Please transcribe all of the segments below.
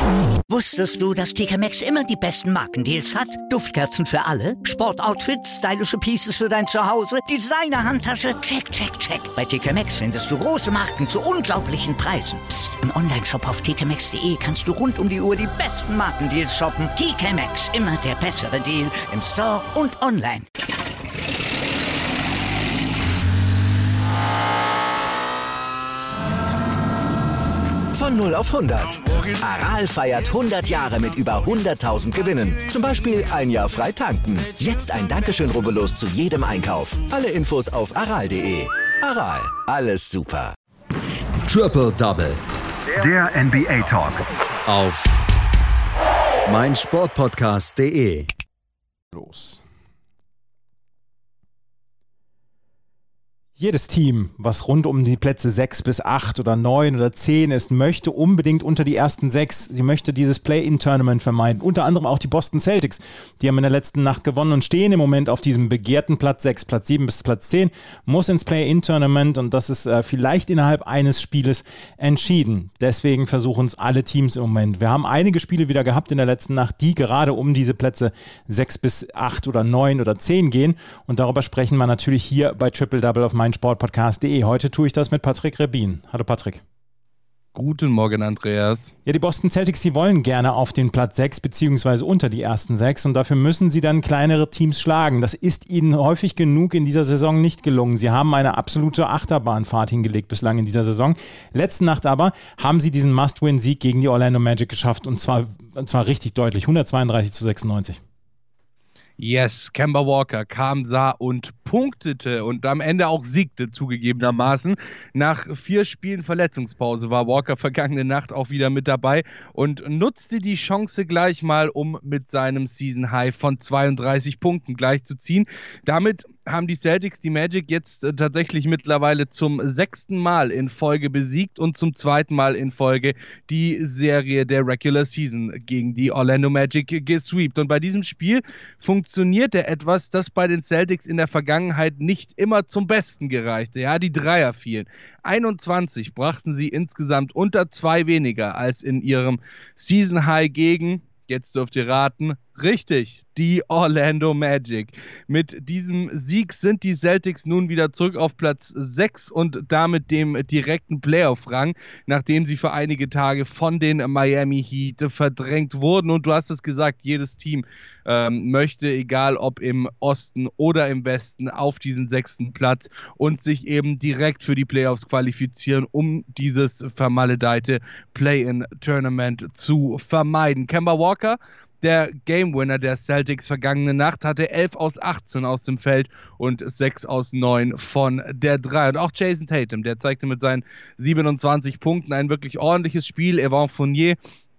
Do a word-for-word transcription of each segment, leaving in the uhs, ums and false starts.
Wusstest du, dass T K Maxx immer die besten Markendeals hat? Duftkerzen für alle, Sportoutfits, stylische Pieces für dein Zuhause, Designer-Handtasche, check, check, check. Bei T K Maxx findest du große Marken zu unglaublichen Preisen. Psst. Im Onlineshop auf t k maxx punkt d e kannst du rund um die Uhr die besten Markendeals shoppen. T K Maxx, immer der bessere Deal im Store und online. Von null auf hundert. Aral feiert hundert Jahre mit über hunderttausend Gewinnen. Zum Beispiel ein Jahr frei tanken. Jetzt ein Dankeschön, rubbellos zu jedem Einkauf. Alle Infos auf aral punkt de. Aral, alles super. Triple Double. Der N B A Talk. Auf meinsportpodcast punkt de. Los. Jedes Team, was rund um die Plätze sechs bis acht oder neun oder zehn ist, möchte unbedingt unter die ersten sechs. Sie möchte dieses Play-In-Tournament vermeiden. Unter anderem auch die Boston Celtics. Die haben in der letzten Nacht gewonnen und stehen im Moment auf diesem begehrten Platz sechs. Platz sieben bis Platz zehn muss ins Play-In-Tournament und das ist äh, vielleicht innerhalb eines Spieles entschieden. Deswegen versuchen es alle Teams im Moment. Wir haben einige Spiele wieder gehabt in der letzten Nacht, die gerade um diese Plätze sechs bis acht oder neun oder zehn gehen. Und darüber sprechen wir natürlich hier bei Triple Double auf meinsportpodcast punkt de. Heute tue ich das mit Patrick Rebin. Hallo Patrick. Guten Morgen, Andreas. Ja, die Boston Celtics, die wollen gerne auf den Platz sechs beziehungsweise unter die ersten sechs und dafür müssen sie dann kleinere Teams schlagen. Das ist ihnen häufig genug in dieser Saison nicht gelungen. Sie haben eine absolute Achterbahnfahrt hingelegt bislang in dieser Saison. Letzte Nacht aber haben sie diesen Must-Win-Sieg gegen die Orlando Magic geschafft und zwar, und zwar richtig deutlich, hundertzweiunddreißig zu sechsundneunzig. Yes, Kemba Walker kam, sah und punktete und am Ende auch siegte zugegebenermaßen. Nach vier Spielen Verletzungspause war Walker vergangene Nacht auch wieder mit dabei und nutzte die Chance gleich mal, um mit seinem Season High von zweiunddreißig Punkten gleichzuziehen. Damit haben die Celtics die Magic jetzt äh, tatsächlich mittlerweile zum sechsten Mal in Folge besiegt und zum zweiten Mal in Folge die Serie der Regular Season gegen die Orlando Magic gesweept. Und bei diesem Spiel funktionierte etwas, das bei den Celtics in der Vergangenheit nicht immer zum Besten gereichte. Ja, die Dreier fielen. einundzwanzig brachten sie insgesamt unter zwei weniger als in ihrem Season High gegen, jetzt dürft ihr raten, richtig, die Orlando Magic. Mit diesem Sieg sind die Celtics nun wieder zurück auf Platz sechs und damit dem direkten Playoff-Rang, nachdem sie für einige Tage von den Miami Heat verdrängt wurden. Und du hast es gesagt, jedes Team ähm, möchte, egal ob im Osten oder im Westen, auf diesen sechsten Platz und sich eben direkt für die Playoffs qualifizieren, um dieses vermaledeite Play-in-Tournament zu vermeiden. Kemba Walker, der Game-Winner der Celtics vergangene Nacht, hatte elf aus achtzehn aus dem Feld und sechs aus neun von der drei. Und auch Jason Tatum, der zeigte mit seinen siebenundzwanzig Punkten ein wirklich ordentliches Spiel. Evan Fournier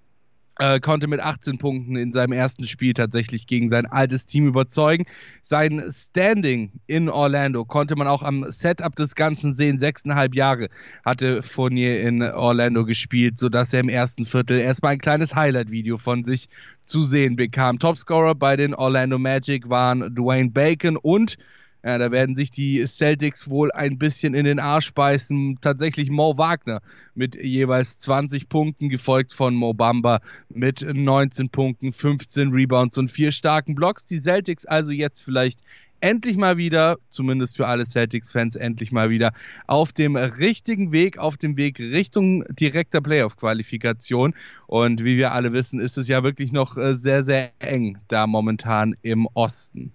äh, konnte mit achtzehn Punkten in seinem ersten Spiel tatsächlich gegen sein altes Team überzeugen. Sein Standing in Orlando konnte man auch am Setup des Ganzen sehen. Sechseinhalb Jahre hatte Fournier in Orlando gespielt, sodass er im ersten Viertel erstmal ein kleines Highlight-Video von sich zu sehen bekam. Topscorer bei den Orlando Magic waren Dwayne Bacon und ja, da werden sich die Celtics wohl ein bisschen in den Arsch beißen. Tatsächlich Mo Wagner mit jeweils zwanzig Punkten, gefolgt von Mo Bamba mit neunzehn Punkten, fünfzehn Rebounds und vier starken Blocks. Die Celtics also jetzt vielleicht endlich mal wieder, zumindest für alle Celtics-Fans, endlich mal wieder auf dem richtigen Weg, auf dem Weg Richtung direkter Playoff-Qualifikation. Und wie wir alle wissen, ist es ja wirklich noch sehr, sehr eng da momentan im Osten.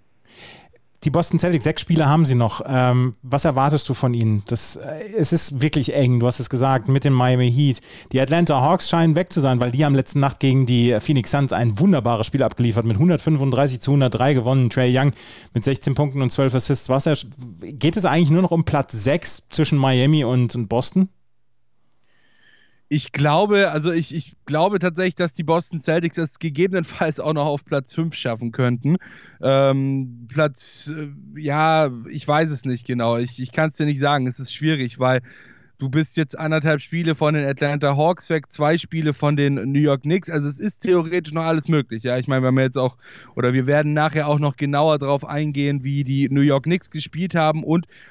Die Boston Celtics, sechs Spieler haben sie noch. Ähm, was erwartest du von ihnen? Das, äh, es ist wirklich eng, du hast es gesagt, mit den Miami Heat. Die Atlanta Hawks scheinen weg zu sein, weil die haben letzte Nacht gegen die Phoenix Suns ein wunderbares Spiel abgeliefert, mit hundertfünfunddreißig zu hundertdrei gewonnen. Trae Young mit sechzehn Punkten und zwölf Assists. Was er, geht es eigentlich nur noch um Platz sechs zwischen Miami und, und Boston? Ich glaube, also ich, ich glaube tatsächlich, dass die Boston Celtics es gegebenenfalls auch noch auf Platz fünf schaffen könnten. Ähm, Platz, äh, ja, ich weiß es nicht genau. Ich, ich kann es dir nicht sagen. Es ist schwierig, weil du bist jetzt anderthalb Spiele von den Atlanta Hawks weg, zwei Spiele von den New York Knicks. Also es ist theoretisch noch alles möglich. Ja, ich meine, wir haben jetzt auch, oder wir werden nachher auch noch genauer drauf eingehen, wie die New York Knicks gespielt haben und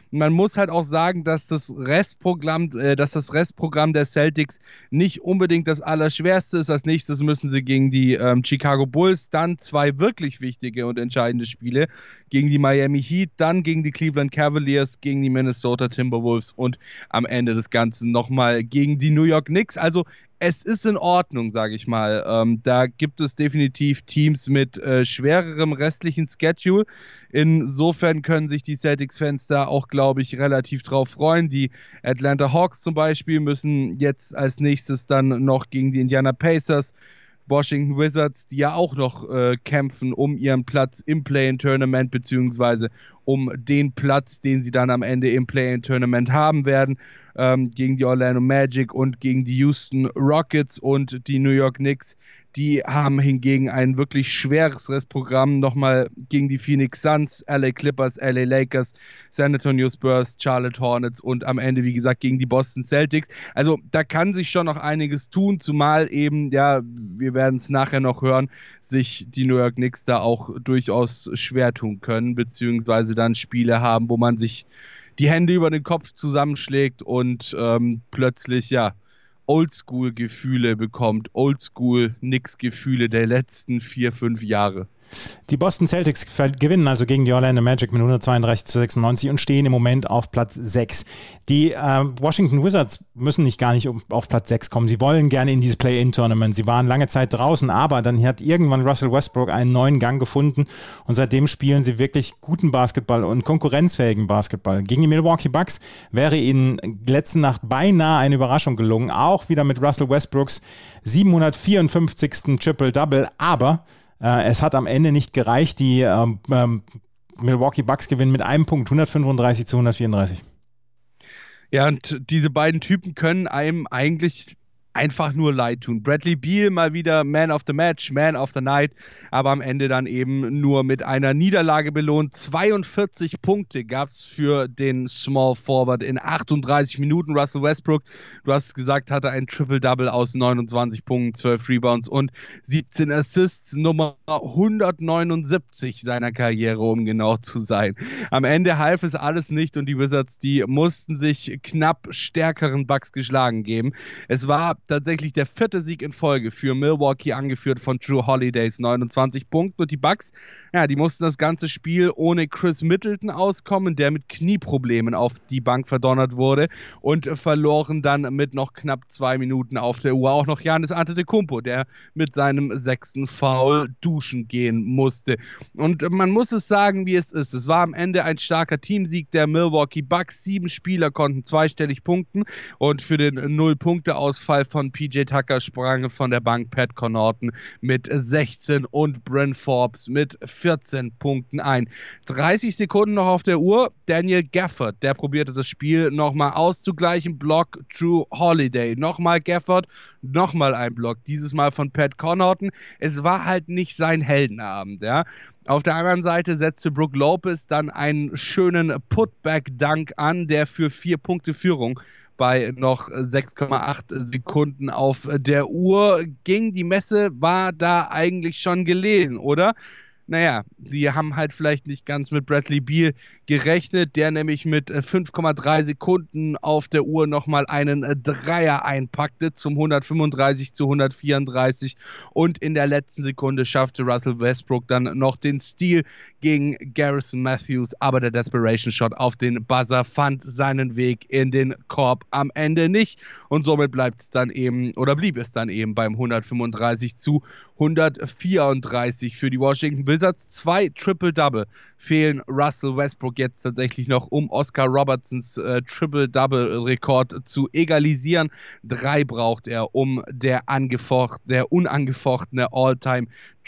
man muss halt auch sagen, dass das Restprogramm, äh, dass das Restprogramm der Celtics nicht unbedingt das Allerschwerste ist. Als nächstes müssen sie gegen die ähm, Chicago Bulls, dann zwei wirklich wichtige und entscheidende Spiele gegen die Miami Heat, dann gegen die Cleveland Cavaliers, gegen die Minnesota Timberwolves und am Ende des Ganzen nochmal gegen die New York Knicks. Also es ist in Ordnung, sage ich mal. Ähm, da gibt es definitiv Teams mit äh, schwererem restlichen Schedule. Insofern können sich die Celtics-Fans da auch, glaube ich, relativ drauf freuen. Die Atlanta Hawks zum Beispiel müssen jetzt als nächstes dann noch gegen die Indiana Pacers, Washington Wizards, die ja auch noch äh, kämpfen um ihren Platz im Play-in-Tournament, beziehungsweise um den Platz, den sie dann am Ende im Play-in-Tournament haben werden, ähm, gegen die Orlando Magic und gegen die Houston Rockets und die New York Knicks. Die haben hingegen ein wirklich schweres Restprogramm, nochmal gegen die Phoenix Suns, L A Clippers, L A Lakers, San Antonio Spurs, Charlotte Hornets und am Ende, wie gesagt, gegen die Boston Celtics. Also da kann sich schon noch einiges tun, zumal eben, ja, wir werden es nachher noch hören, sich die New York Knicks da auch durchaus schwer tun können, beziehungsweise dann Spiele haben, wo man sich die Hände über den Kopf zusammenschlägt und ähm, plötzlich, ja, Oldschool-Gefühle bekommt, Oldschool-Knicks-Gefühle der letzten vier, fünf Jahre. Die Boston Celtics gewinnen also gegen die Orlando Magic mit hundertzweiunddreißig zu sechsundneunzig und stehen im Moment auf Platz sechs. Die äh, Washington Wizards müssen nicht gar nicht auf Platz sechs kommen. Sie wollen gerne in dieses Play-In-Tournament. Sie waren lange Zeit draußen, aber dann hat irgendwann Russell Westbrook einen neuen Gang gefunden und seitdem spielen sie wirklich guten Basketball und konkurrenzfähigen Basketball. Gegen die Milwaukee Bucks wäre ihnen letzte Nacht beinahe eine Überraschung gelungen, auch wieder mit Russell Westbrooks siebenhundertvierundfünfzigsten Triple-Double, aber es hat am Ende nicht gereicht. Die ähm, ähm, Milwaukee Bucks gewinnen mit einem Punkt, hundertfünfunddreißig zu hundertvierunddreißig. Ja, und diese beiden Typen können einem eigentlich einfach nur leid tun. Bradley Beal mal wieder Man of the Match, Man of the Night, aber am Ende dann eben nur mit einer Niederlage belohnt. zweiundvierzig Punkte gab es für den Small Forward in achtunddreißig Minuten. Russell Westbrook, du hast es gesagt, hatte ein Triple-Double aus neunundzwanzig Punkten, zwölf Rebounds und siebzehn Assists, Nummer hundertneunundsiebzig seiner Karriere, um genau zu sein. Am Ende half es alles nicht und die Wizards, die mussten sich knapp stärkeren Bucks geschlagen geben. Es war tatsächlich der vierte Sieg in Folge für Milwaukee, angeführt von Drew Holidays, neunundzwanzig Punkte. Und die Bucks, ja, die mussten das ganze Spiel ohne Chris Middleton auskommen, der mit Knieproblemen auf die Bank verdonnert wurde, und verloren dann mit noch knapp zwei Minuten auf der Uhr auch noch Giannis Antetokounmpo, der mit seinem sechsten Foul duschen gehen musste. Und man muss es sagen, wie es ist. Es war am Ende ein starker Teamsieg der Milwaukee Bucks. Sieben Spieler konnten zweistellig punkten und für den Null-Punkte-Ausfall von P J Tucker sprang von der Bank Pat Connaughton mit sechzehn und Bryn Forbes mit vierzehn Punkten ein. dreißig Sekunden noch auf der Uhr. Daniel Gafford, der probierte das Spiel nochmal auszugleichen. Block Drew Holiday. Nochmal Gafford, nochmal ein Block. Dieses Mal von Pat Connaughton. Es war halt nicht sein Heldenabend, ja. Auf der anderen Seite setzte Brook Lopez dann einen schönen Putback-Dunk an, der für vier Punkte Führung bei noch sechs Komma acht Sekunden auf der Uhr ging. Die Messe war da eigentlich schon gelesen, oder? Naja, sie haben halt vielleicht nicht ganz mit Bradley Beal gerechnet, der nämlich mit fünf Komma drei Sekunden auf der Uhr nochmal einen Dreier einpackte zum hundertfünfunddreißig zu hundertvierunddreißig, und in der letzten Sekunde schaffte Russell Westbrook dann noch den Steal gegen Garrison Matthews, aber der Desperation Shot auf den Buzzer fand seinen Weg in den Korb am Ende nicht, und somit bleibt es dann eben, oder blieb es dann eben beim hundertfünfunddreißig zu hundertvierunddreißig für die Washington Wizards. Zwei Triple-Double fehlen Russell Westbrook jetzt tatsächlich noch, um Oscar Robertsons äh, Triple-Double-Rekord zu egalisieren. Drei braucht er, um der, angefocht, der unangefochtene All-Time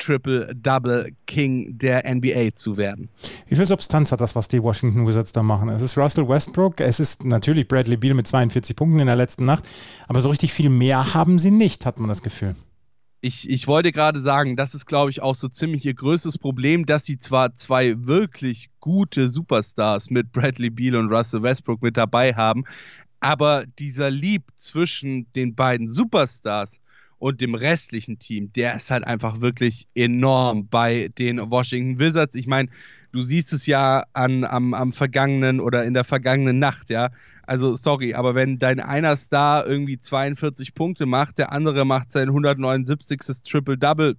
Triple-Double-King der N B A zu werden. Wie viel Substanz hat das, was die Washington Wizards da machen? Es ist Russell Westbrook, es ist natürlich Bradley Beal mit zweiundvierzig Punkten in der letzten Nacht, aber so richtig viel mehr haben sie nicht, hat man das Gefühl. Ich, ich wollte gerade sagen, das ist, glaube ich, auch so ziemlich ihr größtes Problem, dass sie zwar zwei wirklich gute Superstars mit Bradley Beal und Russell Westbrook mit dabei haben, aber dieser Leap zwischen den beiden Superstars und dem restlichen Team, der ist halt einfach wirklich enorm bei den Washington Wizards. Ich meine, Du siehst es ja an, am, am vergangenen oder in der vergangenen Nacht, ja. Also sorry, aber wenn dein einer Star irgendwie zweiundvierzig Punkte macht, der andere macht sein hundertneunundsiebzig. Triple-Double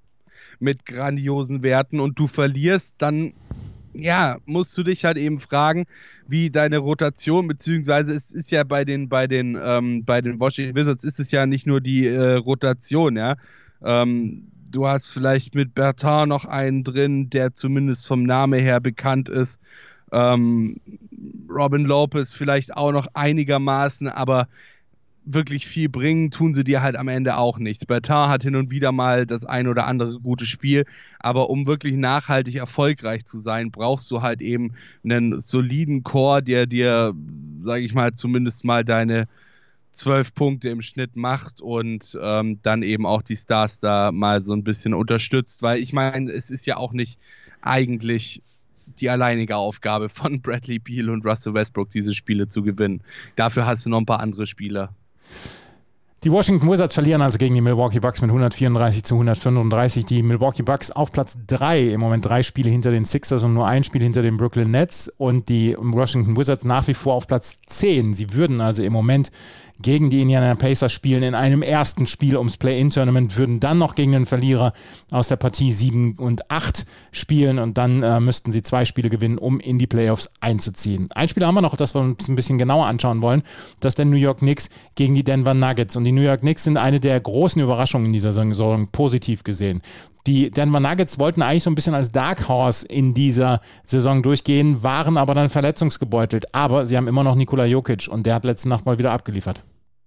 mit grandiosen Werten und du verlierst, dann ja, musst du dich halt eben fragen, wie deine Rotation, beziehungsweise es ist ja bei den, bei den, ähm, bei den Washington Wizards ist es ja nicht nur die äh, Rotation, ja. Ähm, du hast vielleicht mit Bertin noch einen drin, der zumindest vom Namen her bekannt ist. Ähm, Robin Lopez vielleicht auch noch einigermaßen, aber wirklich viel bringen tun sie dir halt am Ende auch nichts. Bertin hat hin und wieder mal das ein oder andere gute Spiel, aber um wirklich nachhaltig erfolgreich zu sein, brauchst du halt eben einen soliden Core, der dir, sage ich mal, zumindest mal deine zwölf Punkte im Schnitt macht und ähm, dann eben auch die Stars da mal so ein bisschen unterstützt, weil ich meine, es ist ja auch nicht eigentlich die alleinige Aufgabe von Bradley Beal und Russell Westbrook, diese Spiele zu gewinnen. Dafür hast du noch ein paar andere Spieler. Die Washington Wizards verlieren also gegen die Milwaukee Bucks mit hundertvierunddreißig zu hundertfünfunddreißig. Die Milwaukee Bucks auf Platz drei, im Moment drei Spiele hinter den Sixers und nur ein Spiel hinter den Brooklyn Nets. Und die Washington Wizards nach wie vor auf Platz zehn. Sie würden also im Moment gegen die Indiana Pacers spielen in einem ersten Spiel ums Play-In-Tournament, würden dann noch gegen den Verlierer aus der Partie sieben und acht spielen und dann äh, müssten sie zwei Spiele gewinnen, um in die Playoffs einzuziehen. Ein Spiel haben wir noch, das wir uns ein bisschen genauer anschauen wollen, das ist der New York Knicks gegen die Denver Nuggets. Und die New York Knicks sind eine der großen Überraschungen in dieser Saison, positiv gesehen. Die Denver Nuggets wollten eigentlich so ein bisschen als Dark Horse in dieser Saison durchgehen, waren aber dann verletzungsgebeutelt. Aber sie haben immer noch Nikola Jokic und der hat letzte Nacht mal wieder abgeliefert.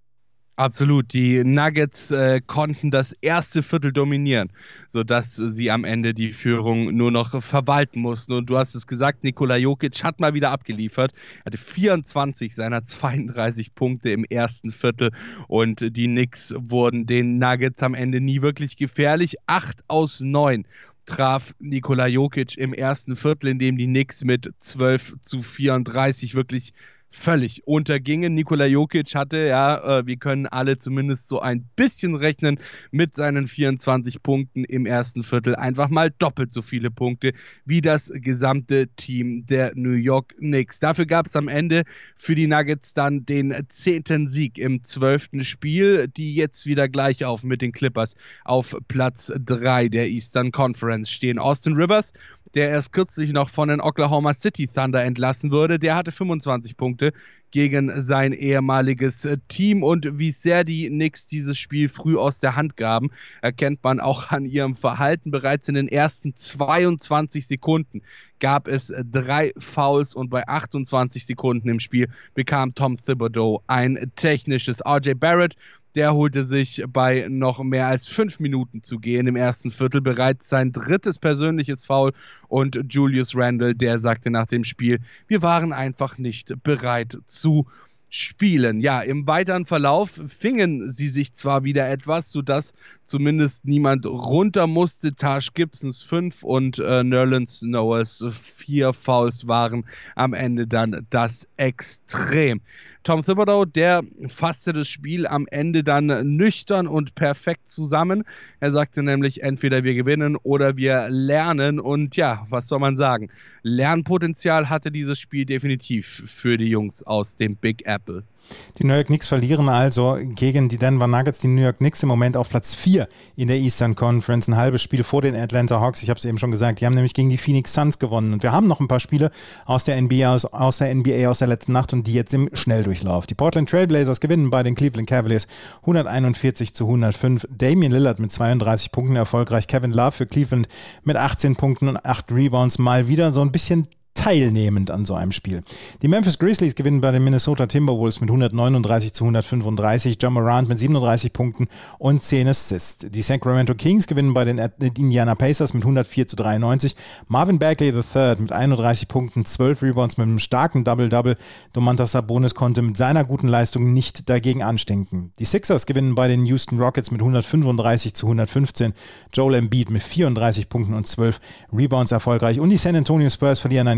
Absolut. Die Nuggets äh, konnten das erste Viertel dominieren, sodass sie am Ende die Führung nur noch verwalten mussten. Und du hast es gesagt, Nikola Jokic hat mal wieder abgeliefert. Er hatte vierundzwanzig seiner zweiunddreißig Punkte im ersten Viertel und die Knicks wurden den Nuggets am Ende nie wirklich gefährlich. Acht aus neun traf Nikola Jokic im ersten Viertel, in dem die Knicks mit zwölf zu vierunddreißig wirklich völlig untergingen. Nikola Jokic hatte, ja, äh, wir können alle zumindest so ein bisschen rechnen, mit seinen vierundzwanzig Punkten im ersten Viertel einfach mal doppelt so viele Punkte wie das gesamte Team der New York Knicks. Dafür gab es am Ende für die Nuggets dann den zehnten Sieg im zwölften Spiel, die jetzt wieder gleich auf mit den Clippers auf Platz drei der Eastern Conference stehen. Austin Rivers, der erst kürzlich noch von den Oklahoma City Thunder entlassen wurde, der hatte fünfundzwanzig Punkte gegen sein ehemaliges Team und wie sehr die Knicks dieses Spiel früh aus der Hand gaben, erkennt man auch an ihrem Verhalten. Bereits in den ersten zweiundzwanzig Sekunden gab es drei Fouls und bei achtundzwanzig Sekunden im Spiel bekam Tom Thibodeau ein technisches. R J Barrett, der holte sich bei noch mehr als fünf Minuten zu gehen im ersten Viertel bereits sein drittes persönliches Foul und Julius Randle, der sagte nach dem Spiel, wir waren einfach nicht bereit zu spielen. Ja, im weiteren Verlauf fingen sie sich zwar wieder etwas, sodass zumindest niemand runter musste. Taj Gibsons fünf und äh, Nerlens Noahs vier Fouls waren am Ende dann das Extrem. Tom Thibodeau, der fasste das Spiel am Ende dann nüchtern und perfekt zusammen. Er sagte nämlich, entweder wir gewinnen oder wir lernen. Und ja, was soll man sagen? Lernpotenzial hatte dieses Spiel definitiv für die Jungs aus dem Big Apple. Die New York Knicks verlieren also gegen die Denver Nuggets. Die New York Knicks im Moment auf Platz vier in der Eastern Conference. Ein halbes Spiel vor den Atlanta Hawks. Ich habe es eben schon gesagt. Die haben nämlich gegen die Phoenix Suns gewonnen. Und wir haben noch ein paar Spiele aus der N B A, aus, aus der N B A aus der letzten Nacht und die jetzt im Schnelldurchlauf. Die Portland Trail Blazers gewinnen bei den Cleveland Cavaliers hunderteinundvierzig zu hundertfünf. Damian Lillard mit zweiunddreißig Punkten erfolgreich. Kevin Love für Cleveland mit achtzehn Punkten und acht Rebounds. Mal wieder so ein bisschen teilnehmend an so einem Spiel. Die Memphis Grizzlies gewinnen bei den Minnesota Timberwolves mit hundertneununddreißig zu hundertfünfunddreißig. Ja Morant mit siebenunddreißig Punkten und zehn Assists. Die Sacramento Kings gewinnen bei den Indiana Pacers mit hundertvier zu dreiundneunzig. Marvin Bagley der Dritte mit einunddreißig Punkten, zwölf Rebounds mit einem starken Double-Double. Domantas Sabonis konnte mit seiner guten Leistung nicht dagegen anstinken. Die Sixers gewinnen bei den Houston Rockets mit hundertfünfunddreißig zu hundertfünfzehn. Joel Embiid mit vierunddreißig Punkten und zwölf Rebounds erfolgreich. Und die San Antonio Spurs verlieren einen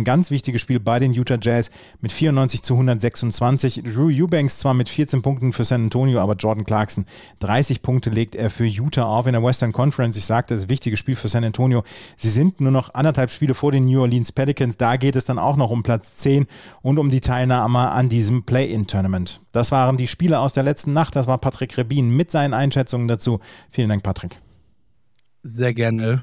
ganz wichtiges Spiel bei den Utah Jazz mit vierundneunzig zu hundertsechsundzwanzig. Drew Eubanks zwar mit vierzehn Punkten für San Antonio, aber Jordan Clarkson, dreißig Punkte legt er für Utah auf in der Western Conference. Ich sagte, das ist ein wichtiges Spiel für San Antonio. Sie sind nur noch anderthalb Spiele vor den New Orleans Pelicans. Da geht es dann auch noch um Platz zehn und um die Teilnahme an diesem Play-In-Tournament. Das waren die Spiele aus der letzten Nacht. Das war Patrick Rebin mit seinen Einschätzungen dazu. Vielen Dank, Patrick. Sehr gerne.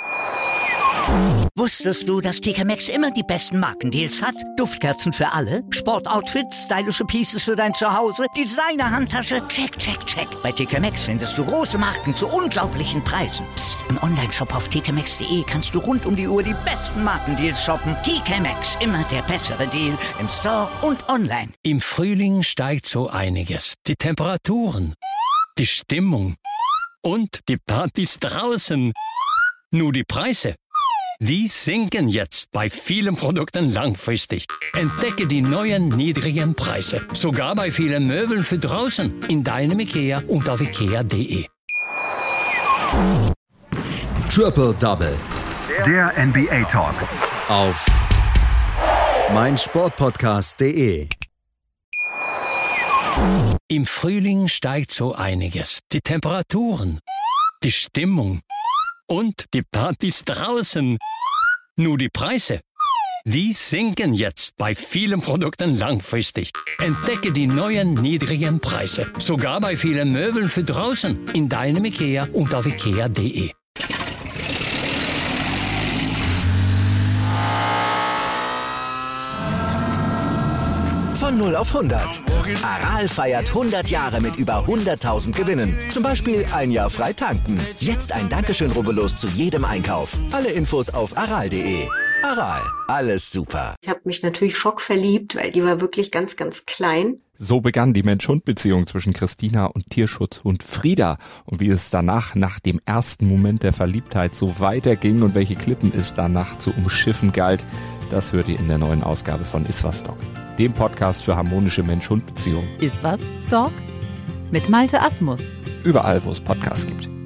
Wusstest du, dass T K Maxx immer die besten Markendeals hat? Duftkerzen für alle, Sportoutfits, stylische Pieces für dein Zuhause, Designer-Handtasche, check, check, check. Bei T K Maxx findest du große Marken zu unglaublichen Preisen. Psst. Im Onlineshop auf t k maxx punkt d e kannst du rund um die Uhr die besten Markendeals shoppen. T K Maxx, immer der bessere Deal im Store und online. Im Frühling steigt so einiges. Die Temperaturen, die Stimmung und die Partys draußen. Nur die Preise, die sinken jetzt bei vielen Produkten langfristig. Entdecke die neuen niedrigen Preise. Sogar bei vielen Möbeln für draußen. In deinem IKEA und auf ikea punkt de. Triple Double. Der N B A Talk. Auf meinsportpodcast punkt de. Im Frühling steigt so einiges. Die Temperaturen, die Stimmung und die Partys draußen. Nur die Preise, die sinken jetzt bei vielen Produkten langfristig. Entdecke die neuen niedrigen Preise. Sogar bei vielen Möbeln für draußen. In deinem IKEA und auf ikea punkt de. Von null auf hundert. Aral feiert hundert Jahre mit über hunderttausend Gewinnen. Zum Beispiel ein Jahr frei tanken. Jetzt ein Dankeschön, rubbellos zu jedem Einkauf. Alle Infos auf aral punkt de. Aral, alles super. Ich habe mich natürlich schockverliebt, weil die war wirklich ganz, ganz klein. So begann die Mensch-Hund-Beziehung zwischen Christina und Tierschutzhund Frieda. Und wie es danach, nach dem ersten Moment der Verliebtheit, so weiterging und welche Klippen es danach zu umschiffen galt, das hört ihr in der neuen Ausgabe von Iswas Dog, dem Podcast für harmonische Mensch-Hund-Beziehungen. Iswas Dog? Mit Malte Asmus. Überall, wo es Podcasts gibt.